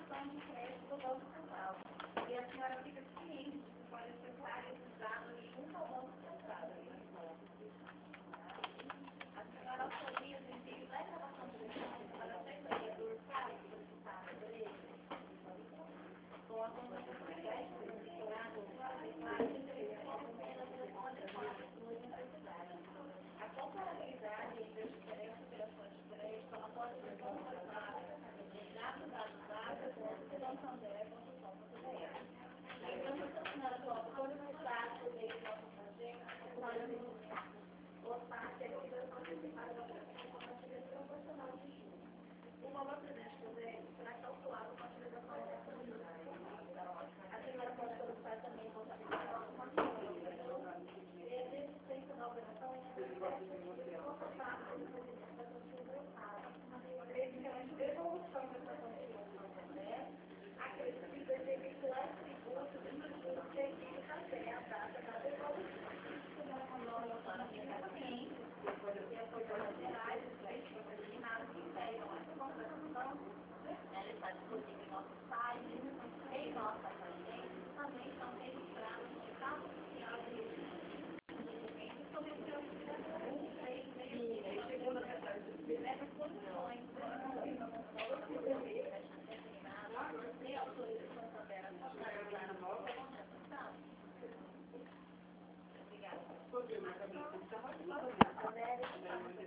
cartão de crédito do Banco Central. E a senhora fica ciente de que pode acessar esses dados junto ao Banco Central. A senhora autoriza o envio da informação de documentos para a Secretaria do Estado solicitada por ele, com a conduta de crédito monitorado adequada e apenas adequada sua necessidade. A comparabilidade entre as diferentes operações de crédito ela pode ser constatada em www.santander.com.br. Lembrando que a senhora coloca todos os dados do meio que possa fazer, a senhora ou parte da participação da proporcional de juros. O valor presente do crédito será calculado com a utilização dessa unidade. A senhora pode solicitar também contabilização com a senhora. E a existência da operação é constatada pelo presidente da Conselho do Estado. Mediante devolução dessa Conselho do Santander, acrescido de vincular tributos e juros devidos até a data da devolução. Ela está disponível em nosso site, em nossa agência, também são registrados no Estado Social de Registro sobre o seu segundo diversas condições de autorização também a realizar a nova contratação. Obrigada.